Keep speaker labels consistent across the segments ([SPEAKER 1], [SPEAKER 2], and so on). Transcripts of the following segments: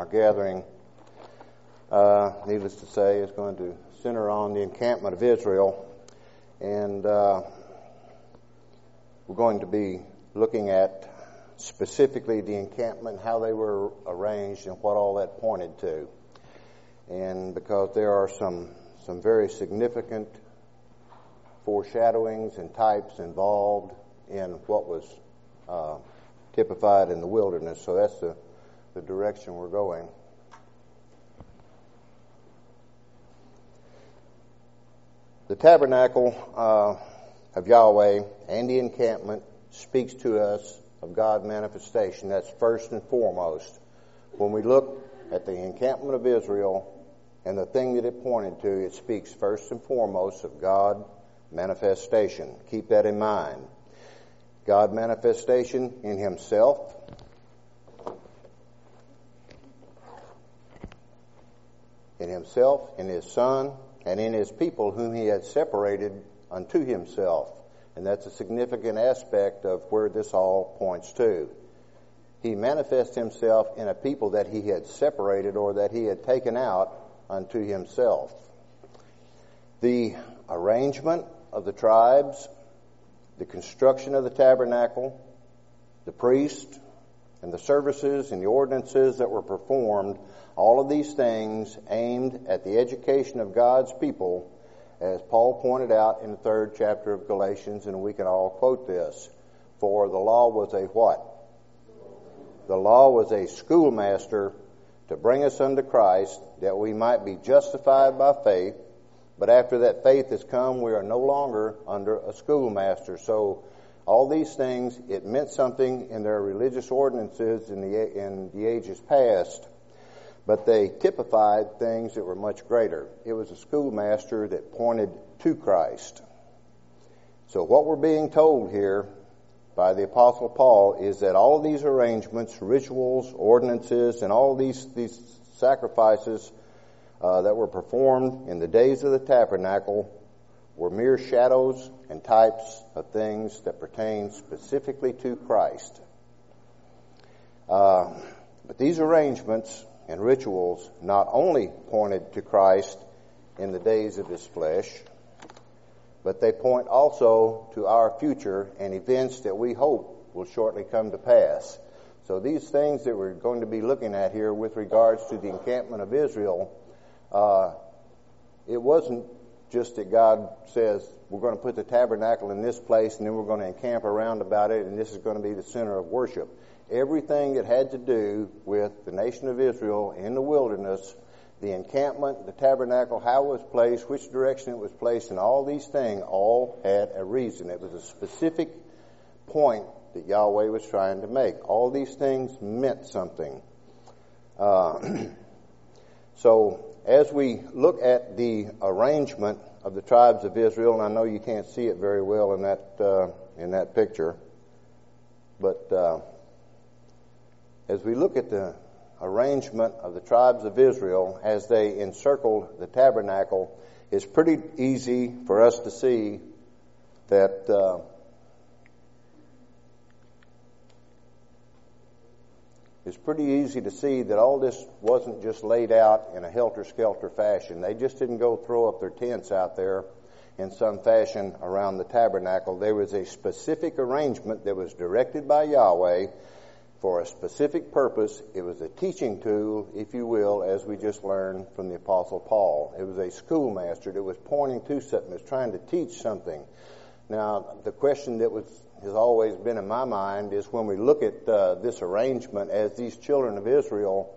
[SPEAKER 1] gathering, needless to say, is going to center on the encampment of Israel. And we're going to be looking at specifically the encampment, how they were arranged, and what all that pointed to. And because there are some very significant foreshadowings and types involved in what was typified in the wilderness. So that's the direction we're going. The tabernacle of Yahweh and the encampment speaks to us of God's manifestation. That's first and foremost. When we look at the encampment of Israel and the thing that it pointed to, it speaks first and foremost of God's manifestation. Keep that in mind. God's manifestation in Himself, in His Son, and in His people whom He had separated unto Himself. And that's a significant aspect of where this all points to. He manifests Himself in a people that He had separated or that He had taken out unto Himself. The arrangement of the tribes, the construction of the tabernacle, the priest, and the services and the ordinances that were performed, all of these things aimed at the education of God's people, as Paul pointed out in the 3rd chapter of Galatians, and we can all quote this. For the law was a what? The law was a schoolmaster to bring us unto Christ, that we might be justified by faith. But after that faith has come, we are no longer under a schoolmaster. So all these things, it meant something in their religious ordinances in the ages past, but they typified things that were much greater. It was a schoolmaster that pointed to Christ. So what we're being told here by the Apostle Paul is that all of these arrangements, rituals, ordinances, and all these sacrifices that were performed in the days of the tabernacle were mere shadows and types of things that pertain specifically to Christ. But these arrangements and rituals not only pointed to Christ in the days of His flesh, but they point also to our future and events that we hope will shortly come to pass. So these things that we're going to be looking at here with regards to the encampment of Israel, it wasn't just that God says we're going to put the tabernacle in this place and then we're going to encamp around about it and this is going to be the center of worship. Everything that had to do with the nation of Israel in the wilderness, the encampment, the tabernacle, how it was placed, which direction it was placed, and all these things all had a reason. It was a specific point that Yahweh was trying to make. All these things meant something. So as we look at the arrangement of the tribes of Israel, and I know you can't see it very well in that picture, but as we look at the arrangement of the tribes of Israel as they encircled the tabernacle, it's pretty easy for us to see that all this wasn't just laid out in a helter-skelter fashion. They just didn't go throw up their tents out there in some fashion around the tabernacle. There was a specific arrangement that was directed by Yahweh for a specific purpose. It was a teaching tool, if you will, as we just learned from the Apostle Paul. It was a schoolmaster that was pointing to something, was trying to teach something. Now, the question that has always been in my mind is when we look at this arrangement as these children of Israel,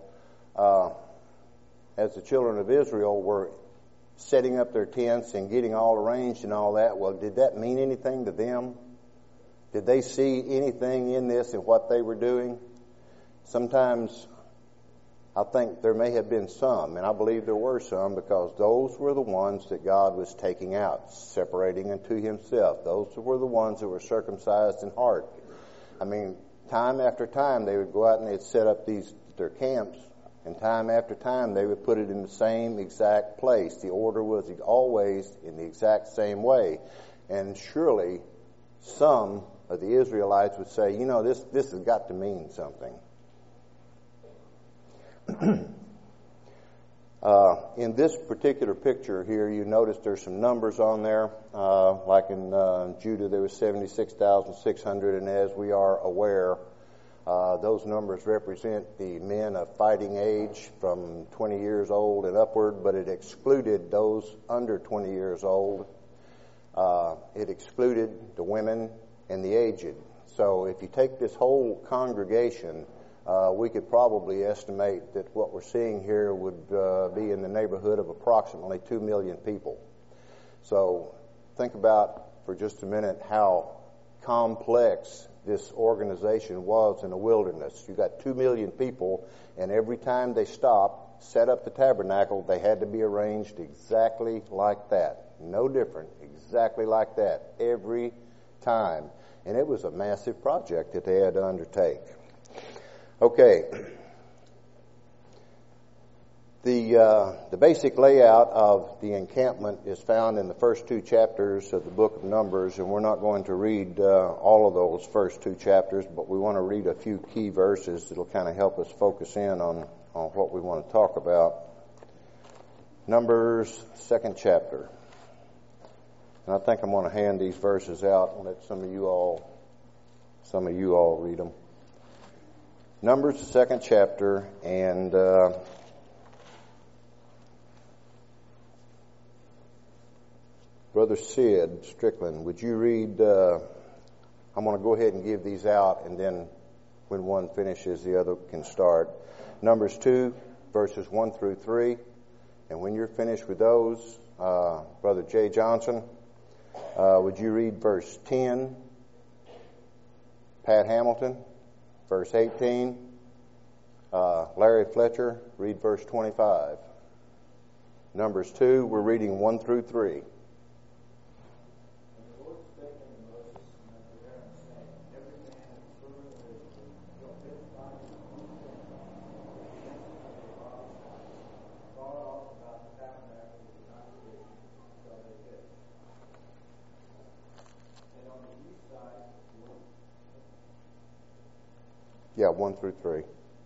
[SPEAKER 1] as the children of Israel were setting up their tents and getting all arranged and all that, well, did that mean anything to them? Did they see anything in this and what they were doing? Sometimes I think there may have been some, and I believe there were some, because those were the ones that God was taking out, separating unto Himself. Those were the ones that were circumcised in heart. I mean, time after time they would go out and they'd set up their camps, and time after time they would put it in the same exact place. The order was always in the exact same way. And surely some of the Israelites would say, this has got to mean something. In this particular picture here, you notice there's some numbers on there. Like in Judah, there was 76,600, and as we are aware, those numbers represent the men of fighting age from 20 years old and upward, but it excluded those under 20 years old. It excluded the women and the aged. So if you take this whole congregation, we could probably estimate that what we're seeing here would be in the neighborhood of approximately 2 million people. So think about for just a minute how complex this organization was in the wilderness. You got 2 million people, and every time they stopped, set up the tabernacle, they had to be arranged exactly like that. No different, exactly like that, every time. And it was a massive project that they had to undertake. Okay. The basic layout of the encampment is found in the first 2 chapters of the book of Numbers, and we're not going to read all of those first 2 chapters, but we want to read a few key verses that'll kind of help us focus in on what we want to talk about. Numbers, 2nd chapter. And I think I'm going to hand these verses out and let some of you all read them. Numbers, the 2nd chapter, and Brother Sid Strickland, would you read? I'm going to go ahead and give these out, and then when one finishes, the other can start. Numbers 2, verses 1 through 3, and when you're finished with those, Brother Jay Johnson, would you read verse 10? Pat Hamilton, verse 18. Larry Fletcher, read verse 25. Numbers 2, we're reading 1 through 3. Yeah, 1 through 3.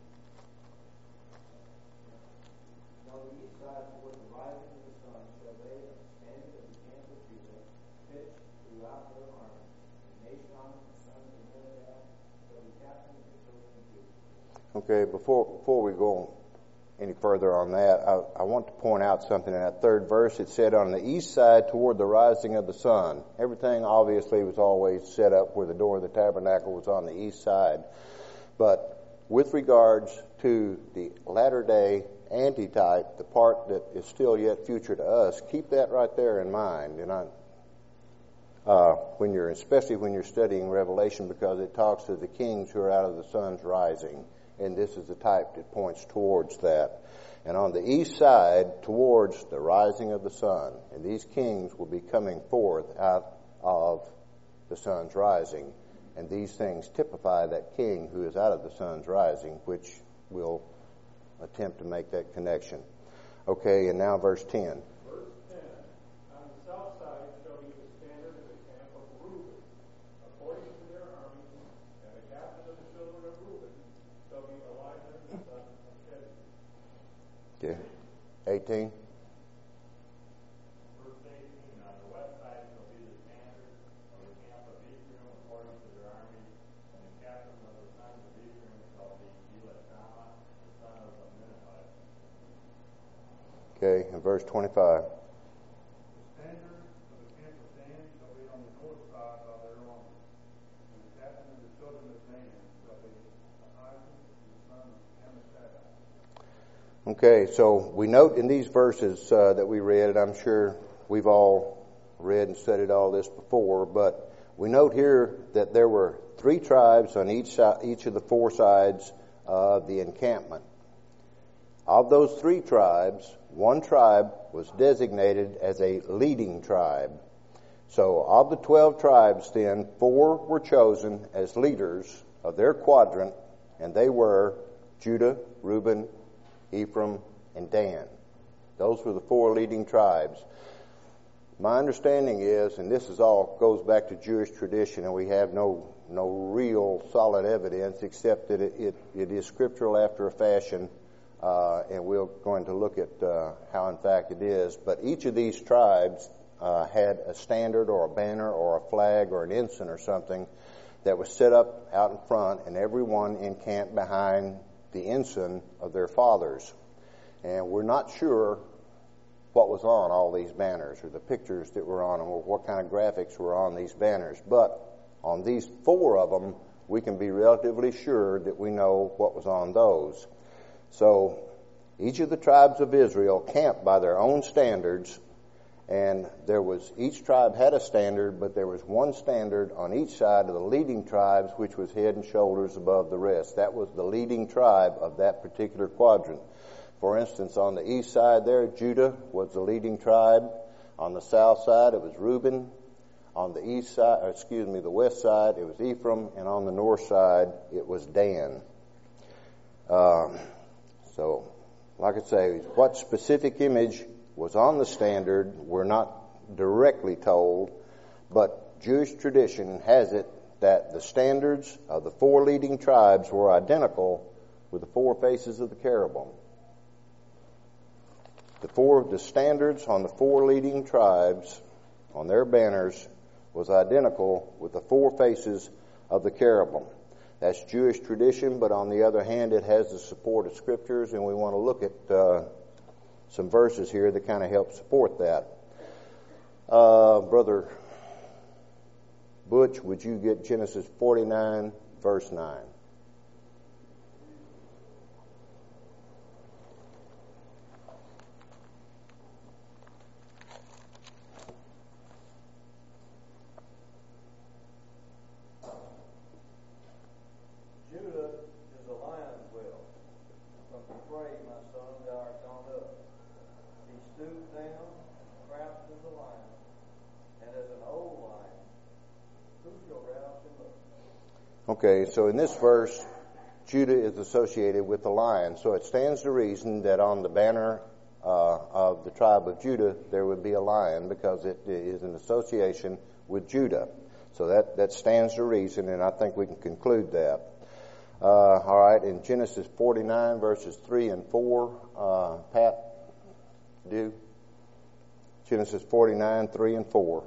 [SPEAKER 2] On the east side, toward the rising of the sun, shall they of the standard of the camp of Judah pitch throughout their army. Nashon, the son of Aminadab, shall be captain of the children of Judah.
[SPEAKER 1] Okay, before we go any further on that, I want to point out something in that 3rd verse. It said on the east side toward the rising of the sun. Everything obviously was always set up where the door of the tabernacle was on the east side. But with regards to the latter-day antitype, the part that is still yet future to us, keep that right there in mind. And especially when you're studying Revelation, because it talks to the kings who are out of the sun's rising, and this is the type that points towards that. And on the east side, towards the rising of the sun, and these kings will be coming forth out of the sun's rising. And these things typify that king who is out of the sun's rising, which will attempt to make that connection. Okay, and now verse 10.
[SPEAKER 2] Verse 10. On the south side shall be the standard of the camp of Reuben, according to their armies, and the captain of the children of Reuben shall be Elijah the son of Shedid.
[SPEAKER 1] Okay, 18. Okay, and verse 25.
[SPEAKER 2] The standard of the camp of Dan shall be on the north side of their army, and the captain of the children of Dan shall be Ahijah, the son of Ammishaddai.
[SPEAKER 1] Okay, so we note in these verses that we read, and I'm sure we've all read and studied all this before, but we note here that there were 3 tribes on each of the 4 sides of the encampment. Of those 3 tribes, 1 tribe was designated as a leading tribe. So of the 12 tribes then, 4 were chosen as leaders of their quadrant, and they were Judah, Reuben, Ephraim, and Dan. Those were the 4 leading tribes. My understanding is, and this is all goes back to Jewish tradition, and we have no real solid evidence except that it is scriptural after a fashion, and we're going to look at how in fact it is. But each of these tribes had a standard or a banner or a flag or an ensign or something that was set up out in front, and everyone encamped behind the ensign of their fathers. And we're not sure what was on all these banners or the pictures that were on them or what kind of graphics were on these banners. But on these 4 of them, we can be relatively sure that we know what was on those. So each of the tribes of Israel camped by their own standards, and each tribe had a standard, but there was one standard on each side of the leading tribes, which was head and shoulders above the rest. That was the leading tribe of that particular quadrant. For instance, on the east side there, Judah was the leading tribe. On the south side, it was Reuben. On the the west side, it was Ephraim, and on the north side, it was Dan. So, like I say, what specific image was on the standard, we're not directly told, but Jewish tradition has it that the standards of the 4 leading tribes were identical with the 4 faces of the cherubim. The standards on the 4 leading tribes, on their banners, was identical with the 4 faces of the cherubim. That's Jewish tradition, but on the other hand, it has the support of scriptures, and we want to look at some verses here that kind of help support that. Brother Butch, would you get Genesis 49, verse 9? Okay, so in this verse, Judah is associated with the lion. So it stands to reason that on the banner of the tribe of Judah, there would be a lion because it is an association with Judah. So that stands to reason, and I think we can conclude that. All right, in Genesis 49, verses 3 and 4, Pat, do Genesis 49, 3 and 4.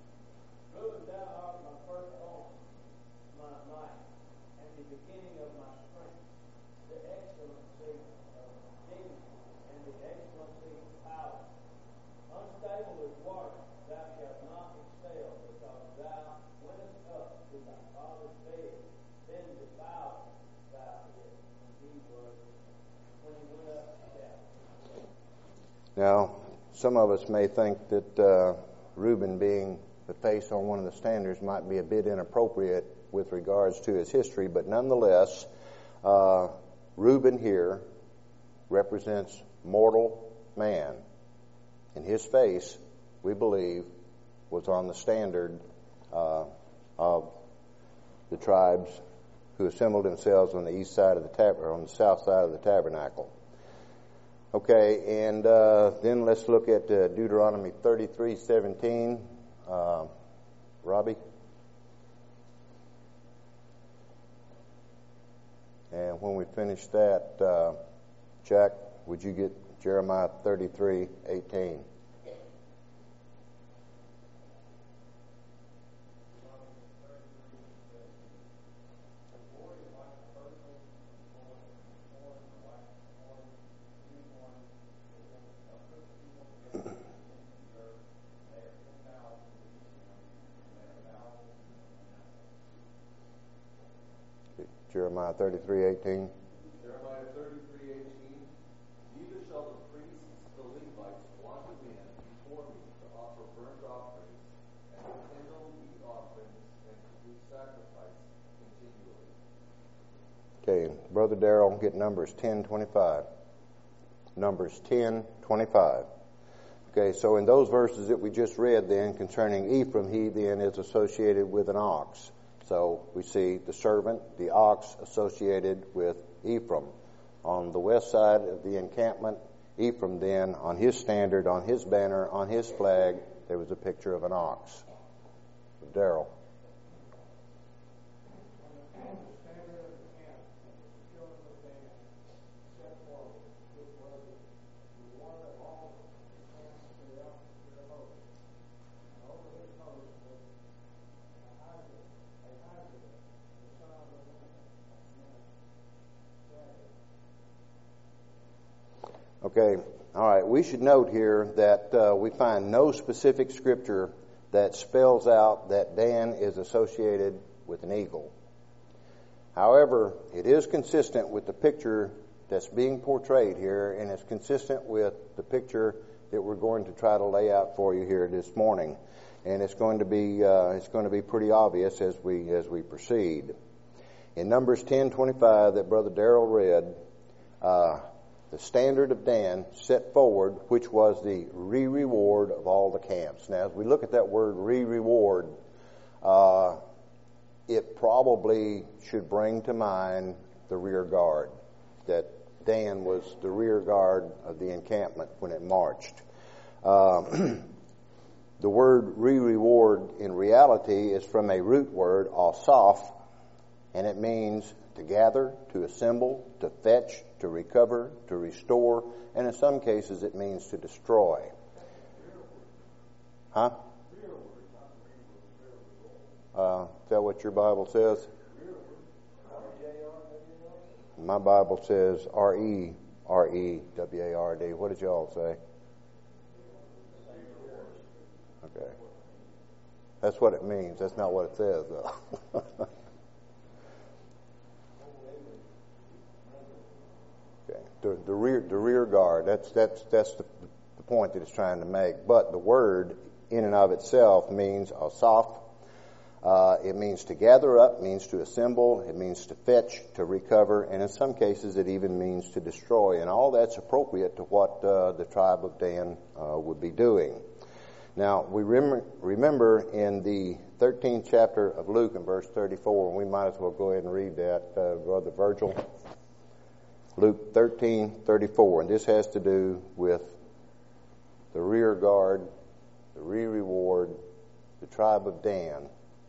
[SPEAKER 1] Now, some of us may think that Reuben being the face on one of the standards might be a bit inappropriate with regards to his history, but nonetheless, Reuben here represents mortal man. And his face, we believe, was on the standard of the tribes who assembled themselves on the east side of the or on the south side of the tabernacle. Okay, and then let's look at Deuteronomy 33:17. Robbie? And when we finish that, Jack, would you get Jeremiah 33:18? Jeremiah 33:18.
[SPEAKER 3] Jeremiah 33:18. Neither shall the priests, the Levites, want again before me to offer burnt offerings and to kindle meat offerings and to do sacrifice continually.
[SPEAKER 1] Okay, Brother Darrell, get Numbers 10:25. Numbers 10:25. Okay, so in those verses that we just read then concerning Ephraim, he then is associated with an ox. So we see the servant, the ox, associated with Ephraim. On the west side of the encampment, Ephraim then, on his standard, on his banner, on his flag, there was a picture of an ox. Darrell. Okay, all right. We should note here that we find no specific scripture that spells out that Dan is associated with an eagle. However, it is consistent with the picture that's being portrayed here, and it's consistent with the picture that we're going to try to lay out for you here this morning. And it's going to be pretty obvious as we proceed. In Numbers 10:25 that Brother Darrell read, the standard of Dan set forward, which was the reward of all the camps. Now, as we look at that word reward, it probably should bring to mind the rear guard, that Dan was the rear guard of the encampment when it marched. The word reward in reality is from a root word, asaph, and it means to gather, to assemble, to fetch, to recover, to restore, and in some cases it means to destroy. Huh? Is that what your Bible says? My Bible says reward. What did y'all say? Okay. That's what it means. That's not what it says, though. Okay. The rear guard. That's the point that it's trying to make. But the word in and of itself means asaph. It means to gather up, means to assemble, it means to fetch, to recover, and in some cases it even means to destroy. And all that's appropriate to what the tribe of Dan would be doing. Now, we remember in the 13th chapter of Luke in verse 34, and we might as well go ahead and read that, Brother Virgil. Luke 13:34, and this has to do with the rear guard, the reward, the tribe of Dan.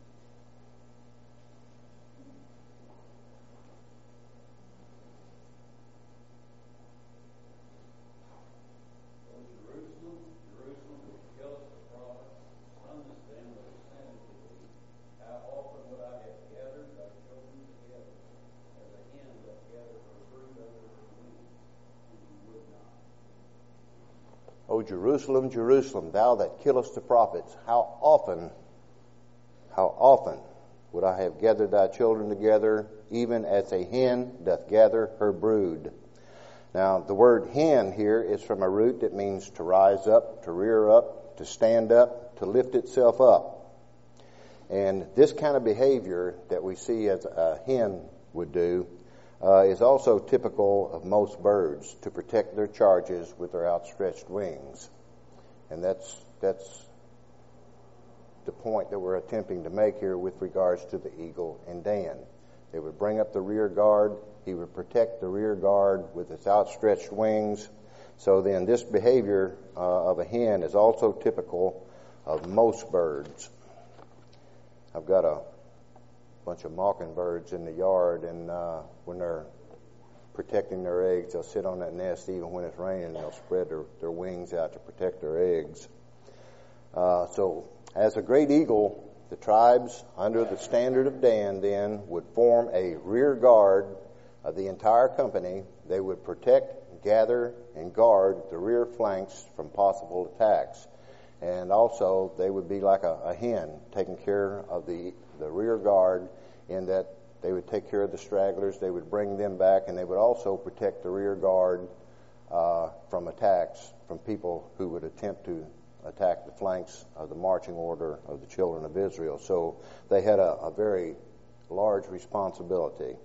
[SPEAKER 1] O Jerusalem, Jerusalem, thou that killest the prophets, how often would I have gathered thy children together, even as a hen doth gather her brood. Now, the word hen here is from a root that means to rise up, to rear up, to stand up, to lift itself up. And this kind of behavior that we see as a hen would do is also typical of most birds, to protect their charges with their outstretched wings. And that's the point that we're attempting to make here with regards to the eagle and Dan. They would bring up the rear guard. He would protect the rear guard with its outstretched wings. So then this behavior of a hen is also typical of most birds. I've got a bunch of mockingbirds in the yard, and when they're protecting their eggs, they'll sit on that nest even when it's raining, and they'll spread their wings out to protect their eggs. So as a great eagle, the tribes under the standard of Dan then would form a rear guard of the entire company. They would protect, gather, and guard the rear flanks from possible attacks. And also, they would be like a hen, taking care of the rear guard, in that they would take care of the stragglers, they would bring them back, and they would also protect the rear guard from attacks from people who would attempt to attack the flanks of the marching order of the children of Israel. So they had a very large responsibility.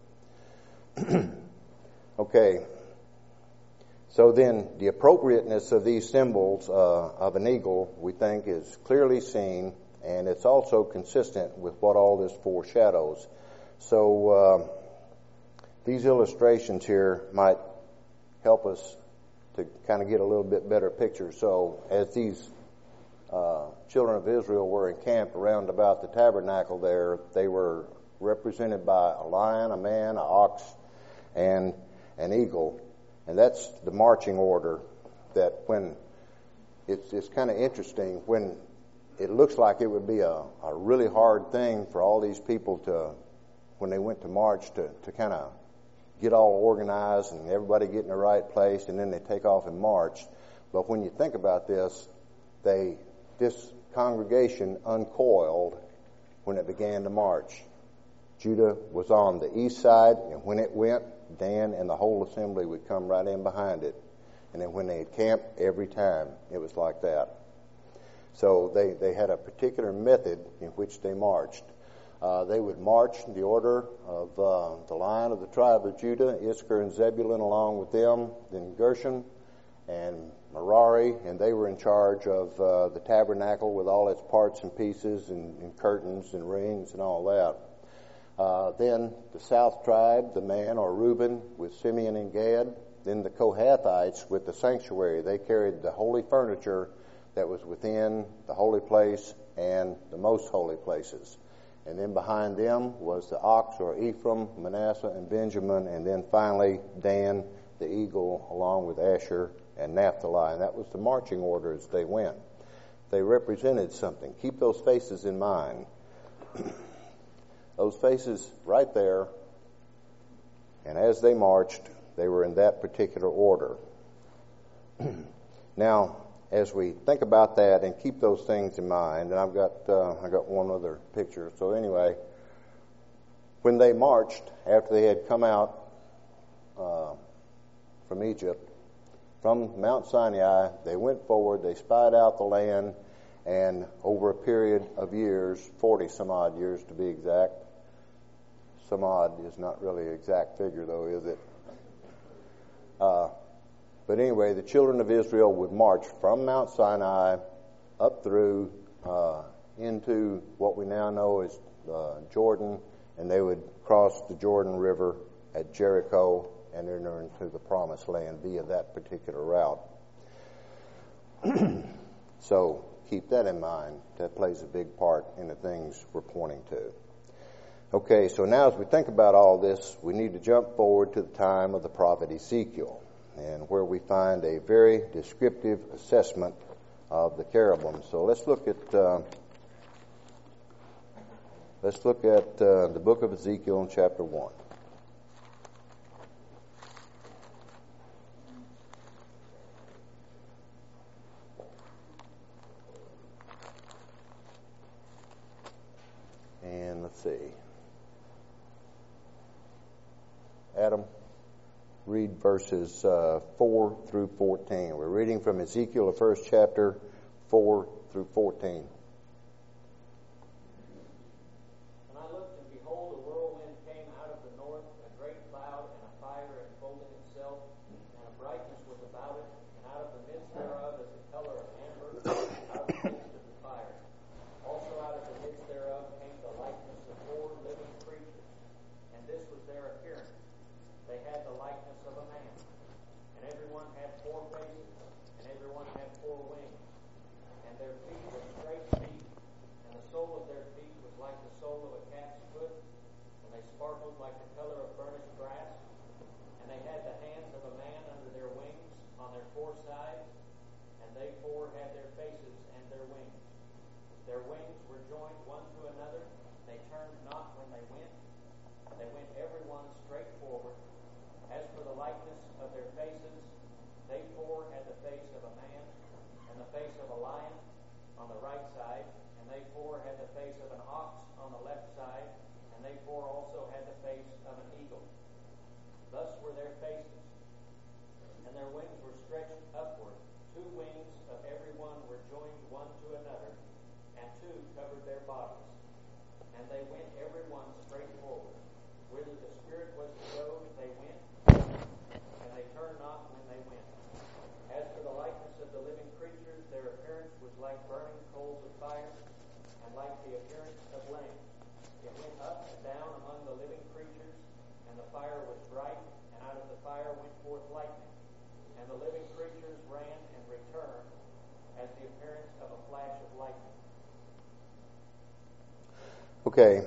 [SPEAKER 1] Okay. So then, the appropriateness of these symbols of an eagle, we think, is clearly seen, and it's also consistent with what all this foreshadows. So these illustrations here might help us to kind of get a little bit better picture. So as these children of Israel were encamped around about the tabernacle there, they were represented by a lion, a man, an ox, and an eagle. And that's the marching order. That when it's kind of interesting, when it looks like it would be a really hard thing for all these people to, when they went to march, to kind of get all organized and everybody get in the right place, and then they take off and march. But when you think about this congregation uncoiled when it began to march. Judah was on the east side, and when it went, Dan and the whole assembly would come right in behind it. And then when they camped, every time it was like that. So they had a particular method in which they marched. They would march in the order of the line of the tribe of Judah, Issachar and Zebulun along with them, then Gershon and Merari, and they were in charge of the tabernacle with all its parts and pieces and curtains and rings and all that. Then the south tribe, the man or Reuben with Simeon and Gad. Then the Kohathites with the sanctuary. They carried the holy furniture that was within the holy place and the most holy places. And then behind them was the ox or Ephraim, Manasseh, and Benjamin, and then finally Dan, the eagle, along with Asher and Naphtali. And that was the marching order as they went. They represented something. Keep those faces in mind. Those faces right there, and as they marched, they were in that particular order. Now, as we think about that and keep those things in mind, and I got one other picture. So anyway, when they marched, after they had come out from Egypt, from Mount Sinai, they went forward, they spied out the land, and over a period of years, 40 some odd years to be exact. Some odd is not really an exact figure though, is it? But anyway, the children of Israel would march from Mount Sinai up through into what we now know as Jordan, and they would cross the Jordan River at Jericho and enter into the Promised Land via that particular route. So keep that in mind. That plays a big part in the things we're pointing to. Okay, so now as we think about all this, we need to jump forward to the time of the prophet Ezekiel, and where we find a very descriptive assessment of the cherubim. So let's look at the book of Ezekiel in chapter 1. And let's see. Adam, read verses 4 through 14. We're reading from Ezekiel, the first chapter, 4 through 14.
[SPEAKER 2] And I looked, and behold, a whirlwind came out of the north, a great cloud, and a fire enfolding itself, and a brightness was about it, and out of the midst thereof is the color of amber, out of the midst of the fire. Also out of the midst thereof came the likeness of 4 living creatures, and this was their appearance. They had the likeness of a man, and everyone had 4 faces, and everyone had 4 wings, and their feet were straight feet, and the sole of their feet was like the sole of a cat's foot, and they sparkled like the color of burnished brass, and they had the hands of a man under their wings on their 4 sides, and they 4 had their faces and their wings. Their wings were joined one to another, they turned not when they went every one straight forward. As for the likeness of their faces, they 4 had the face of a man, and the face of a lion on the right side, and they 4 had the face of an ox on the left side, and they 4 also had the face of an eagle. Thus were their faces, and their wings were stretched upward. 2 wings of every one were joined one to another, and 2 covered their bodies. And they went every one straight forward. Whither the Spirit was to go, they went, and they turned not when they went. As for the likeness of the living creatures, their appearance was like burning coals of fire, and like the appearance of lambs. It went up and down among the living creatures, and the fire was bright, and out of the fire went forth lightning. And the living creatures ran and returned, as the appearance of a flash of lightning.
[SPEAKER 1] Okay.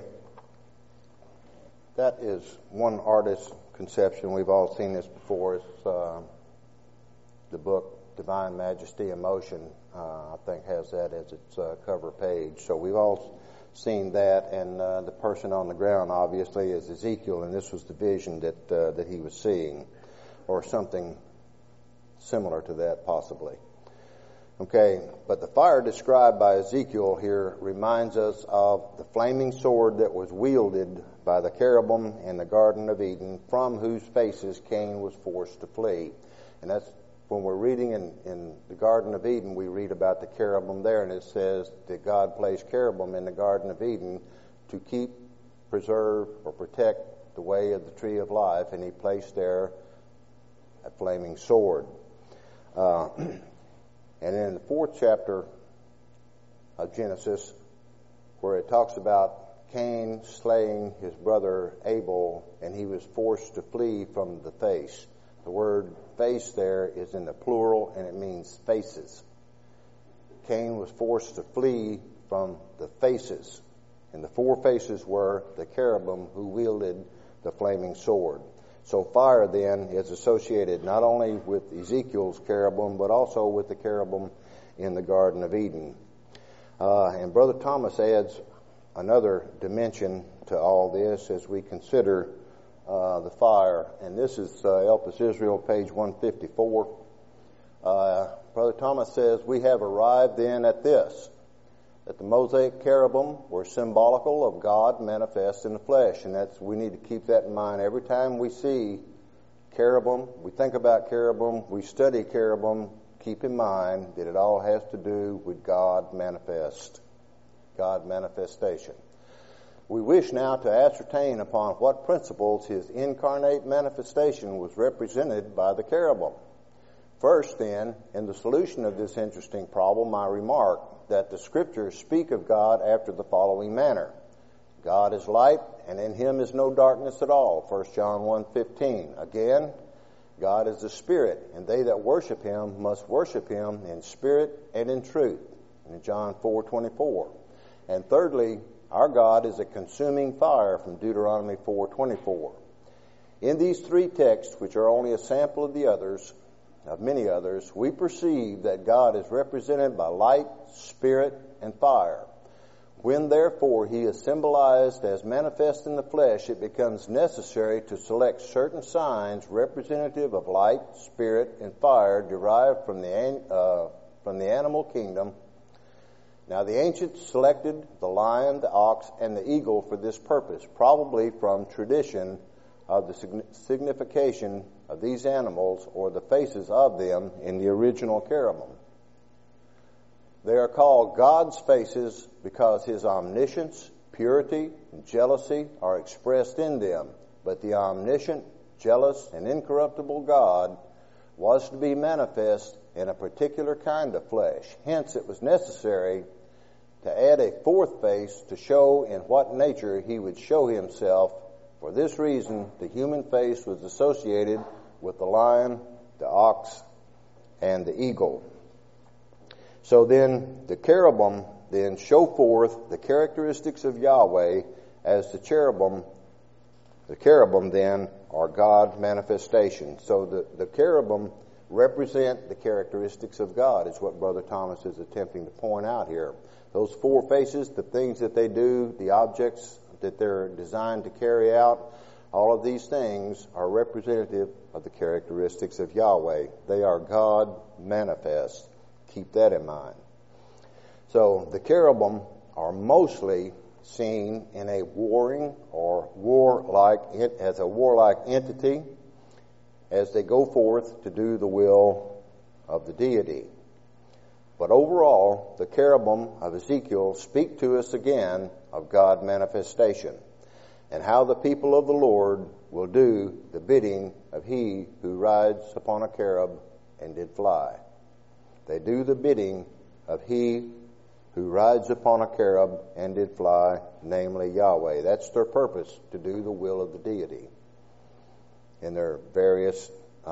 [SPEAKER 1] That is one artist's conception. We've all seen this before. It's the book Divine Majesty in Motion, I think, has that as its cover page. So we've all seen that, and the person on the ground obviously is Ezekiel, and this was the vision that he was seeing, or something similar to that possibly. Okay, but the fire described by Ezekiel here reminds us of the flaming sword that was wielded by the cherubim in the Garden of Eden, from whose faces Cain was forced to flee. And that's when we're reading in the Garden of Eden, we read about the cherubim there, and it says that God placed cherubim in the Garden of Eden to keep, preserve, or protect the way of the tree of life, and he placed there a flaming sword. And in the 4th chapter of Genesis, where it talks about Cain slaying his brother Abel, and he was forced to flee from the face. The word face there is in the plural, and it means faces. Cain was forced to flee from the faces. And the 4 faces were the cherubim who wielded the flaming sword. So fire then is associated not only with Ezekiel's cherubim, but also with the cherubim in the Garden of Eden. And Brother Thomas adds another dimension to all this as we consider the fire. And this is Elpis Israel, page 154. Brother Thomas says, we have arrived then at this, that the Mosaic cherubim were symbolical of God manifest in the flesh. And we need to keep that in mind. Every time we see cherubim, we think about cherubim, we study cherubim, keep in mind that it all has to do with God manifest, God manifestation. We wish now to ascertain upon what principles his incarnate manifestation was represented by the cherubim. First, then, in the solution of this interesting problem, I remark that the Scriptures speak of God after the following manner. God is light, and in him is no darkness at all. 1 John 1:15. Again, God is the Spirit, and they that worship him must worship him in spirit and in truth. In John 4:24. And thirdly, our God is a consuming fire from Deuteronomy 4:24. In these 3 texts, which are only a sample of the others, of many others, we perceive that God is represented by light, spirit, and fire. When, therefore, he is symbolized as manifest in the flesh, it becomes necessary to select certain signs representative of light, spirit, and fire derived from the animal kingdom. Now, the ancients selected the lion, the ox, and the eagle for this purpose, probably from tradition of the signification of these animals or the faces of them in the original cherubim. They are called God's faces because his omniscience, purity, and jealousy are expressed in them. But the omniscient, jealous, and incorruptible God was to be manifest in a particular kind of flesh. Hence, it was necessary to add a 4th face to show in what nature he would show himself. For this reason, the human face was associated with the lion, the ox, and the eagle. So then, the cherubim then show forth the characteristics of Yahweh, as the cherubim then are God manifestation. So the cherubim represent the characteristics of God, is what Brother Thomas is attempting to point out here. Those 4 faces, the things that they do, the objects that they're designed to carry out, all of these things are representative of the characteristics of Yahweh. They are God manifest. Keep that in mind. So the cherubim are mostly seen in a warring or as a warlike entity as they go forth to do the will of the deity. But overall, the cherubim of Ezekiel speak to us again of God manifestation and how the people of the Lord will do the bidding of he who rides upon a cherub and did fly. They do the bidding of he who rides upon a cherub and did fly, namely Yahweh. That's their purpose, to do the will of the deity in their various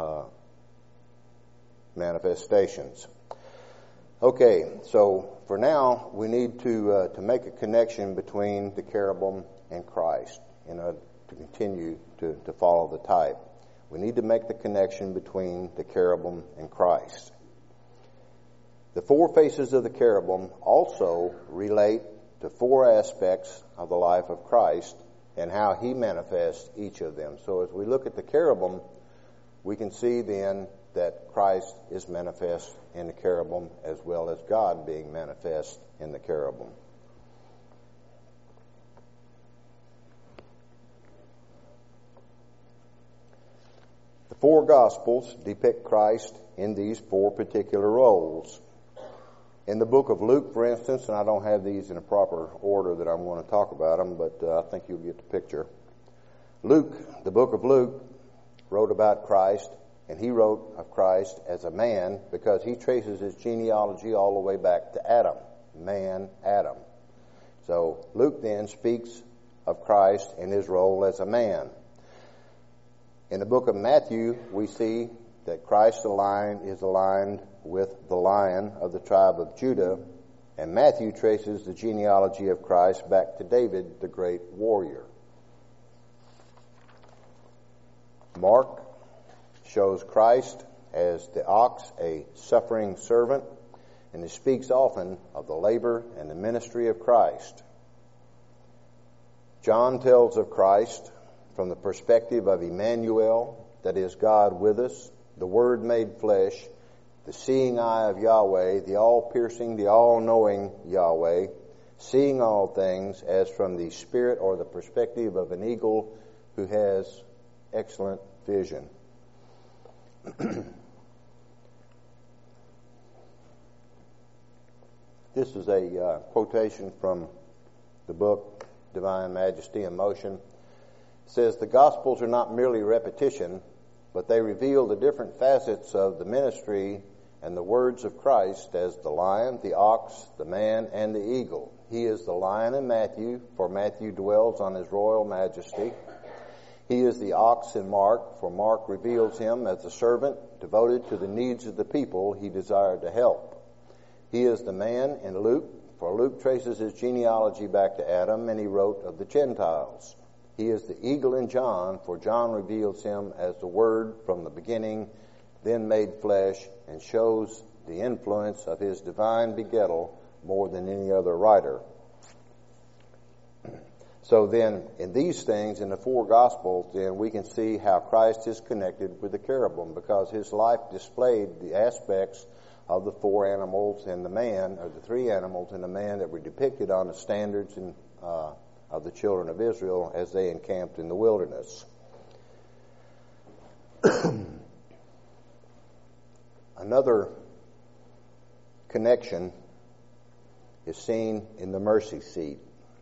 [SPEAKER 1] manifestations. Okay, so for now, we need to make a connection between the cherubim and Christ in order to continue to follow the type. We need to make the connection between the cherubim and Christ. The 4 faces of the cherubim also relate to four aspects of the life of Christ and how he manifests each of them. So as we look at the cherubim, we can see then that Christ is manifest in the cherubim as well as God being manifest in the cherubim. The four Gospels depict Christ in these four particular roles. In the book of Luke, for instance, and I don't have these in a proper order that I'm going to talk about them, but I think you'll get the picture. Luke, the book of Luke, wrote about Christ, and he wrote of Christ as a man because he traces his genealogy all the way back to Adam, man Adam. So Luke then speaks of Christ in his role as a man. In the book of Matthew, we see that Christ is aligned with the Lion of the tribe of Judah, and Matthew traces the genealogy of Christ back to David, the great warrior. Mark shows Christ as the ox, a suffering servant, and he speaks often of the labor and the ministry of Christ. John tells of Christ from the perspective of Emmanuel, that is God with us, the Word made flesh, the seeing eye of Yahweh, the all-piercing, the all-knowing Yahweh, seeing all things as from the spirit or the perspective of an eagle who has excellent vision. This is a quotation from the book Divine Majesty in Motion. It says, "The Gospels are not merely repetition, but they reveal the different facets of the ministry and the words of Christ as the lion, the ox, the man, and the eagle. He is the lion in Matthew, for Matthew dwells on his royal majesty. He is the ox in Mark, for Mark reveals him as a servant devoted to the needs of the people he desired to help. He is the man in Luke, for Luke traces his genealogy back to Adam, and he wrote of the Gentiles. He is the eagle in John, for John reveals him as the Word from the beginning, then made flesh, and shows the influence of his divine begettal more than any other writer." So then, in these things, in the four Gospels, then we can see how Christ is connected with the cherubim, because his life displayed the aspects of the four animals and the man, or the three animals and the man that were depicted on the standards of the children of Israel as they encamped in the wilderness. Another connection is seen in the mercy seat.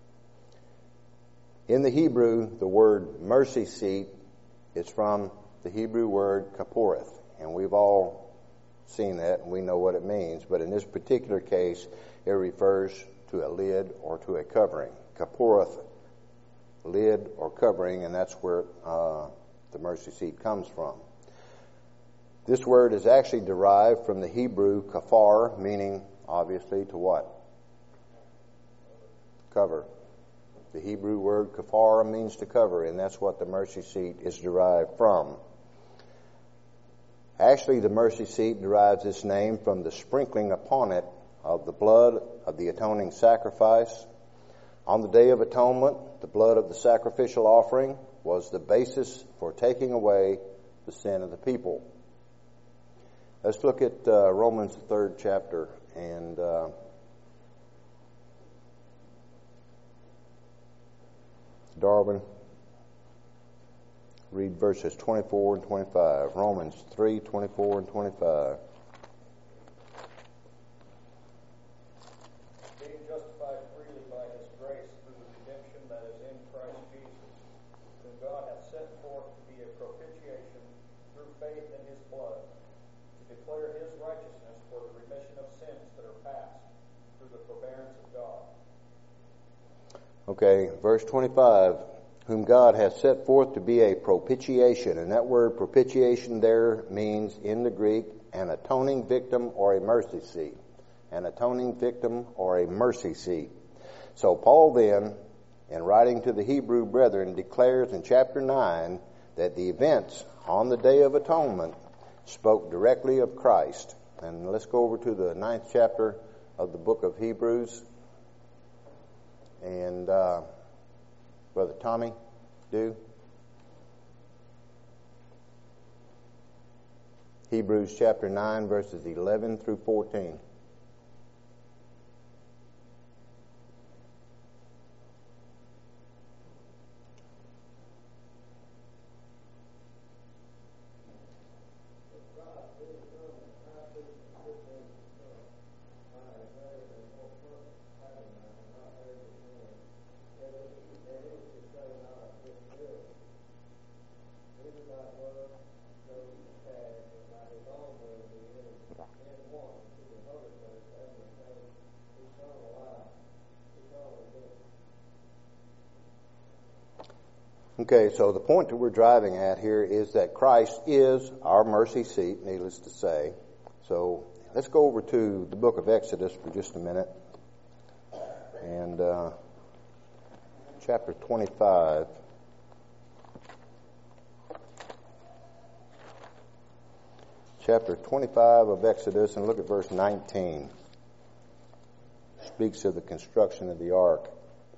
[SPEAKER 1] In the Hebrew, the word mercy seat is from the Hebrew word kaporeth, and we've all seen that and we know what it means, but in this particular case it refers to a lid or to a covering. Kaporeth, lid or covering, and that's where the mercy seat comes from. This word is actually derived from the Hebrew kafar, meaning obviously to what? Cover. The Hebrew word kafar means to cover, and that's what the mercy seat is derived from. Actually, the mercy seat derives its name from the sprinkling upon it of the blood of the atoning sacrifice. On the Day of Atonement, the blood of the sacrificial offering was the basis for taking away the sin of the people. Let's look at Romans, the 3rd chapter, and Darwin, read verses 24 and 25. Romans 3, 24 and 25.
[SPEAKER 2] Being justified freely by his grace through the redemption that is in Christ Jesus, whom God hath set forth to be a propitiation through faith in his blood, to declare his righteousness for the remission of sins that are past, through the forbearance of God.
[SPEAKER 1] Okay, verse 25, whom God has set forth to be a propitiation. And that word propitiation there means, in the Greek, an atoning victim or a mercy seat. An atoning victim or a mercy seat. So Paul then, in writing to the Hebrew brethren, declares in chapter 9 that the events on the Day of Atonement spoke directly of Christ. And let's go over to the 9th chapter of the book of Hebrews. and Brother Tommy do? Hebrews chapter 9, verses 11 through 14. Okay, so the point that we're driving at here is that Christ is our mercy seat, needless to say. So let's go over to the book of Exodus for just a minute. And chapter 25. Chapter 25 of Exodus, and look at verse 19. Speaks of the construction of the ark.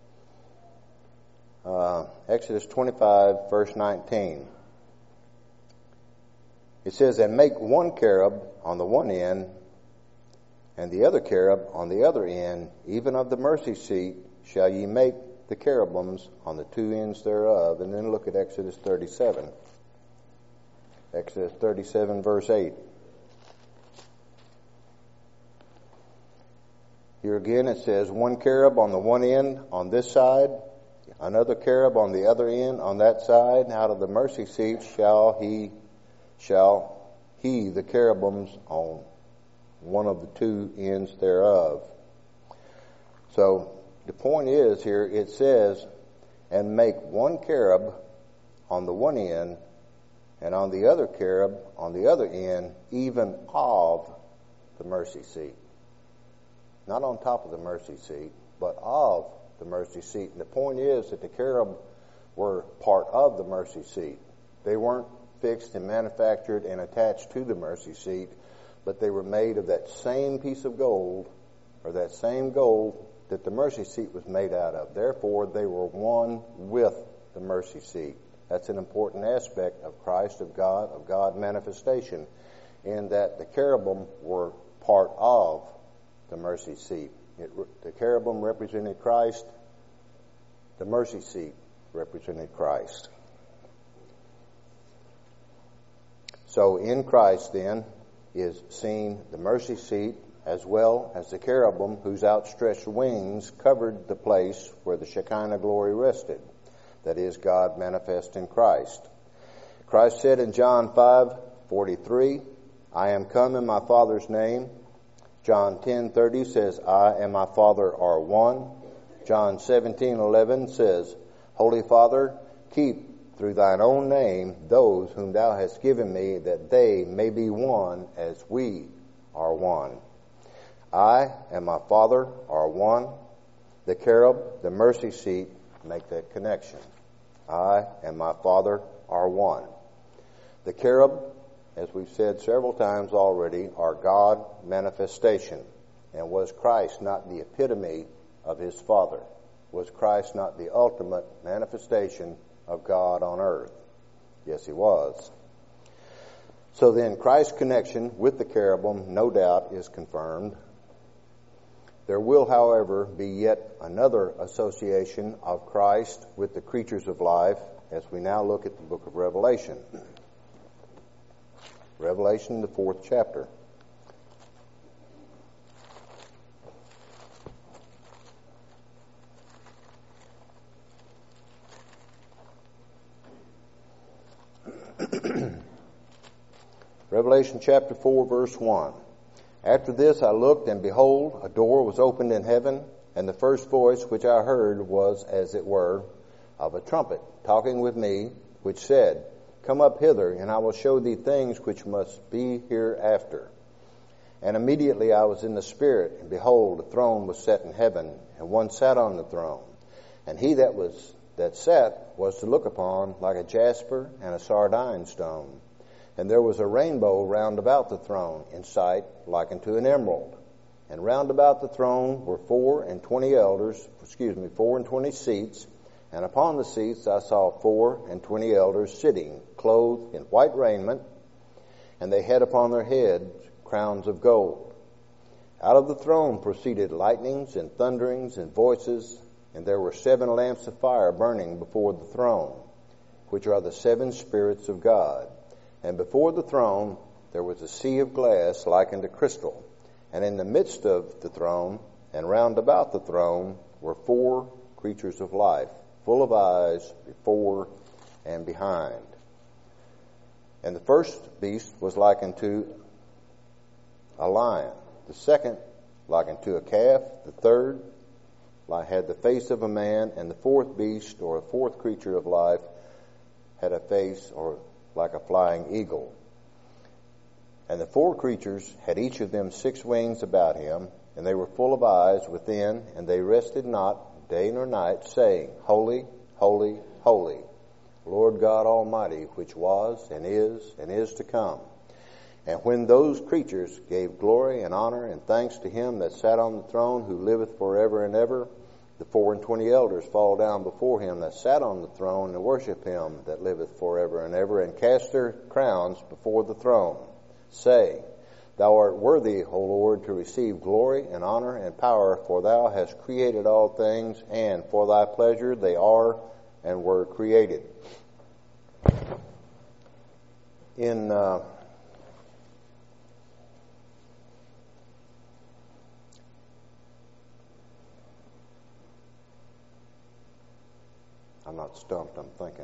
[SPEAKER 1] Exodus 25, verse 19. It says, "And make one cherub on the one end, and the other cherub on the other end, even of the mercy seat shall ye make the cherubims on the two ends thereof." And then look at Exodus 37. Exodus 37, verse 8. Here again it says, "One cherub on the one end on this side, another cherub on the other end on that side. Out of the mercy seat shall he the cherubims on one of the two ends thereof." So the point is here, it says, "And make one cherub on the one end, and on the other cherub on the other end, even of the mercy seat." Not on top of the mercy seat, but of the mercy seat. And the point is that the cherub were part of the mercy seat. They weren't fixed and manufactured and attached to the mercy seat, but they were made of that same piece of gold, or that same gold that the mercy seat was made out of. Therefore, they were one with the mercy seat. That's an important aspect of Christ, of God manifestation, in that the cherubim were part of the mercy seat. The cherubim represented Christ. The mercy seat represented Christ. So in Christ then is seen the mercy seat as well as the cherubim whose outstretched wings covered the place where the Shekinah glory rested. That is, God manifest in Christ. Christ said in John 5:43, "I am come in my Father's name." John 10:30 says, "I and my Father are one." John 17:11 says, "Holy Father, keep through thine own name those whom thou hast given me, that they may be one as we are one." I and my Father are one. The cherub, the mercy seat, make that connection. I and my Father are one. The cherub, as we've said several times already, are God manifestation. And was Christ not the epitome of his Father? Was Christ not the ultimate manifestation of God on earth? Yes, he was. So then Christ's connection with the cherubim, no doubt, is confirmed. There will, however, be yet another association of Christ with the creatures of life as we now look at the book of Revelation. Revelation, the 4th chapter. Revelation chapter 4, verse 1. "After this I looked, and behold, a door was opened in heaven, and the first voice which I heard was, as it were, of a trumpet, talking with me, which said, Come up hither, and I will show thee things which must be hereafter. And immediately I was in the Spirit, and behold, a throne was set in heaven, and one sat on the throne. And he that sat was to look upon like a jasper and a sardine stone. And there was a rainbow round about the throne, in sight like unto an emerald. And round about the throne were 24 seats, and upon the seats I saw 24 elders sitting, clothed in white raiment, and they had upon their heads crowns of gold. Out of the throne proceeded lightnings and thunderings and voices, and there were 7 lamps of fire burning before the throne, which are the 7 spirits of God. And before the throne there was a sea of glass like unto crystal, and in the midst of the throne and round about the throne were 4 creatures of life, full of eyes before and behind. And the first beast was like unto a lion, the second like unto a calf, the third had the face of a man, and the fourth beast, or a fourth creature of life, had a face or like a flying eagle. And the 4 creatures had each of them 6 wings about him, and they were full of eyes within, and they rested not day nor night, saying, Holy, holy, holy, Lord God Almighty, which was and is to come. And when those creatures gave glory and honor and thanks to him that sat on the throne, who liveth forever and ever, the 24 elders fall down before him that sat on the throne, and worship him that liveth forever and ever, and cast their crowns before the throne, saying, Thou art worthy, O Lord, to receive glory and honor and power, for thou hast created all things, and for thy pleasure they are and were created. I'm not stumped, I'm thinking.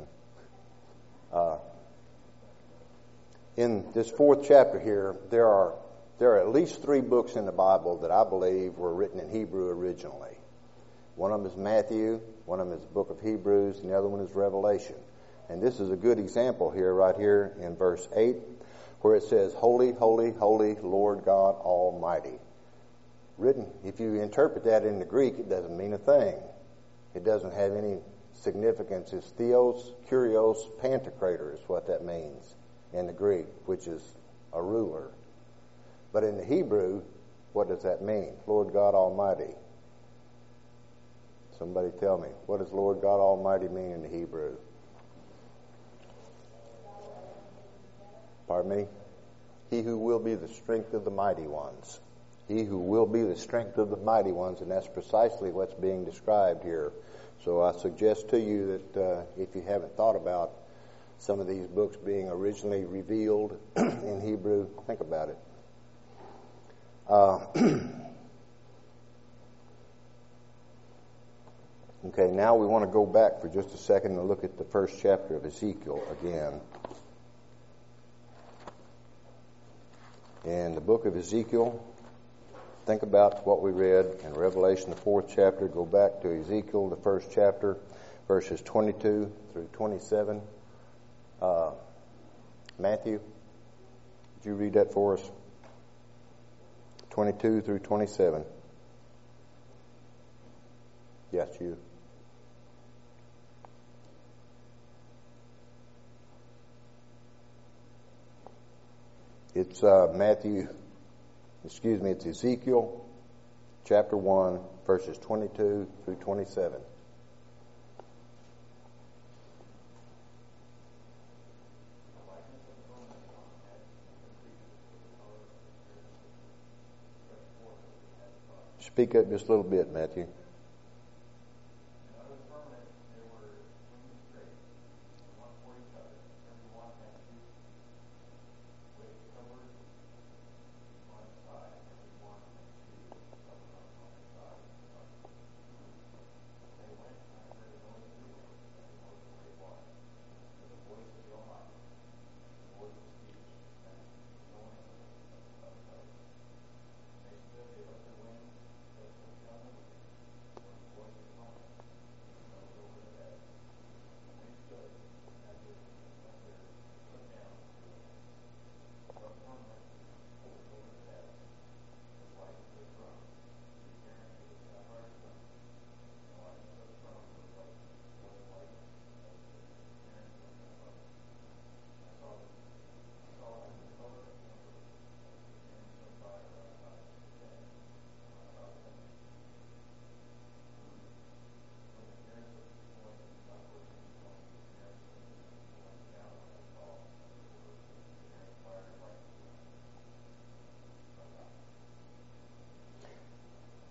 [SPEAKER 1] In this 4th chapter here, there are at least 3 books in the Bible that I believe were written in Hebrew originally. One of them is Matthew, one of them is the book of Hebrews, and the other one is Revelation. And this is a good example here, right here in verse 8, where it says, Holy, holy, holy, Lord God Almighty. Written, if you interpret that in the Greek, it doesn't mean a thing. It doesn't have any significance. It's Theos, Kurios, Pantocrator is what that means in the Greek, which is a ruler. But in the Hebrew, what does that mean? Lord God Almighty. Somebody tell me, what does Lord God Almighty mean in the Hebrew? Pardon me? He who will be the strength of the mighty ones. He who will be the strength of the mighty ones, and that's precisely what's being described here. So I suggest to you that if you haven't thought about some of these books being originally revealed in Hebrew, think about it. Okay, now we want to go back for just a second and look at the first chapter of Ezekiel again. In the book of Ezekiel, think about what we read in Revelation, the 4th chapter. Go back to Ezekiel, the 1st chapter, verses 22 through 27. Matthew, would you read that for us? 22 through 27. Yes, you. It's it's Ezekiel chapter 1, verses 22 through 27. Speak up just a little bit, Matthew.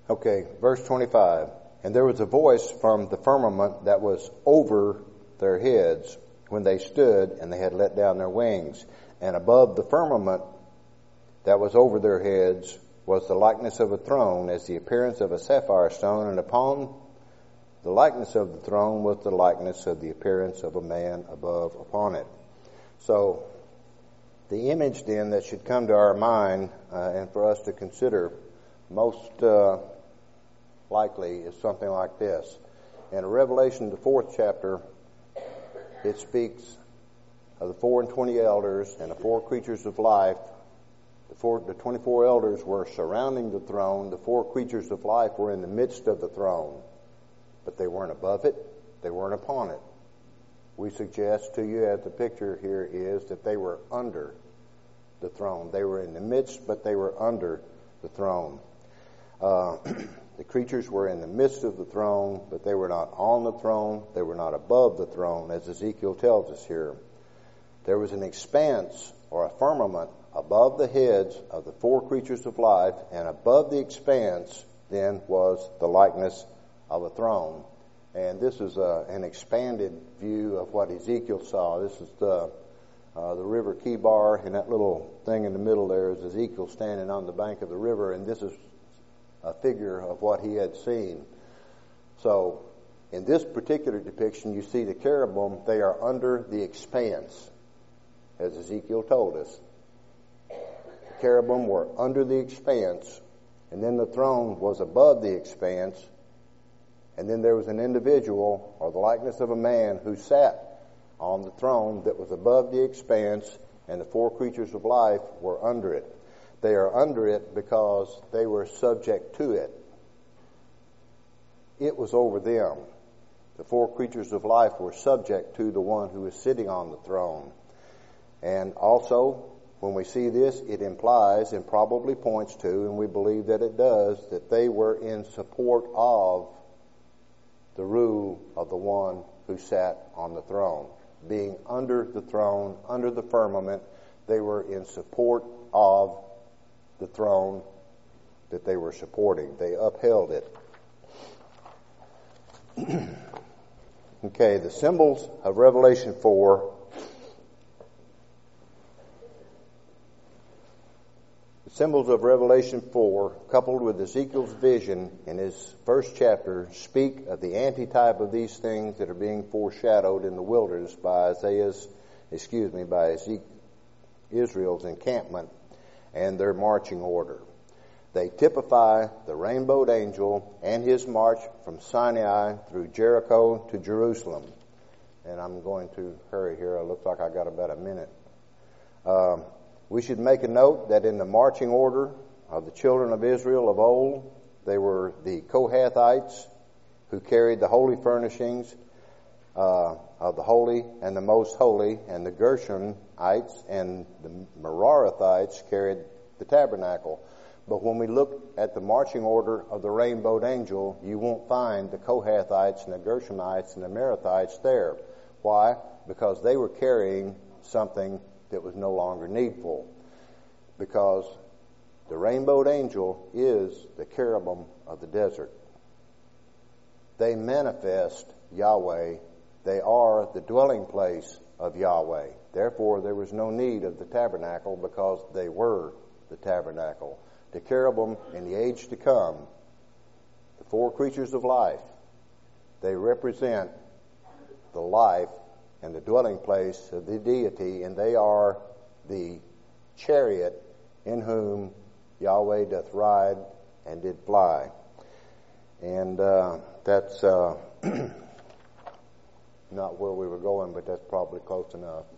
[SPEAKER 1] Okay, verse 25. And there was a voice from the firmament that was over their heads when they stood, and they had let down their wings. And above the firmament that was over their heads was the likeness of a throne, as the appearance of a sapphire stone, and upon the likeness of the throne was the likeness of the appearance of a man above upon it. So, the image then that should come to our mind and for us to consider most likely is something like this. In Revelation, the 4th chapter, it speaks of the 24 elders and the 4 creatures of life. The 24 elders were surrounding the throne. The 4 creatures of life were in the midst of the throne. But they weren't above it. They weren't upon it. We suggest to you, as the picture here is, that they were under the throne. They were in the midst, but they were under the throne. The creatures were in the midst of the throne, but they were not on the throne. They were not above the throne, as Ezekiel tells us here. There was an expanse or a firmament above the heads of the 4 creatures of life, and above the expanse then was the likeness of a throne. And this is an expanded view of what Ezekiel saw. This is the river Kibar, and that little thing in the middle there is Ezekiel standing on the bank of the river, and this is a figure of what he had seen. So, in this particular depiction, you see the cherubim, they are under the expanse, as Ezekiel told us. The cherubim were under the expanse, and then the throne was above the expanse, and then there was an individual, or the likeness of a man, who sat on the throne that was above the expanse, and the 4 creatures of life were under it. They are under it because they were subject to it. It was over them. The 4 creatures of life were subject to the one who is sitting on the throne. And also, when we see this, it implies and probably points to, and we believe that it does, that they were in support of the rule of the one who sat on the throne. Being under the throne, under the firmament, they were in support of the throne that they were supporting. They upheld it. Okay, the symbols of Revelation 4. The symbols of Revelation 4, coupled with Ezekiel's vision in his first chapter, speak of the antitype of these things that are being foreshadowed in the wilderness by Israel's encampment and their marching order. They typify the rainbowed angel and his march from Sinai through Jericho to Jerusalem. And I'm going to hurry here. It looks like I got about a minute. We should make a note that in the marching order of the children of Israel of old, they were the Kohathites who carried the holy furnishings of the holy and the most holy, and the Gershonites and the Merarathites carried the tabernacle. But when we look at the marching order of the rainbowed angel, you won't find the Kohathites and the Gershonites and the Merathites there. Why? Because they were carrying something that was no longer needful. Because the rainbowed angel is the cherubim of the desert. They manifest Yahweh. They are the dwelling place of Yahweh. Therefore, there was no need of the tabernacle because they were the tabernacle. The cherubim in the age to come, the 4 creatures of life, they represent the life and the dwelling place of the deity, and they are the chariot in whom Yahweh doth ride and did fly. And that's not where we were going, but that's probably close enough.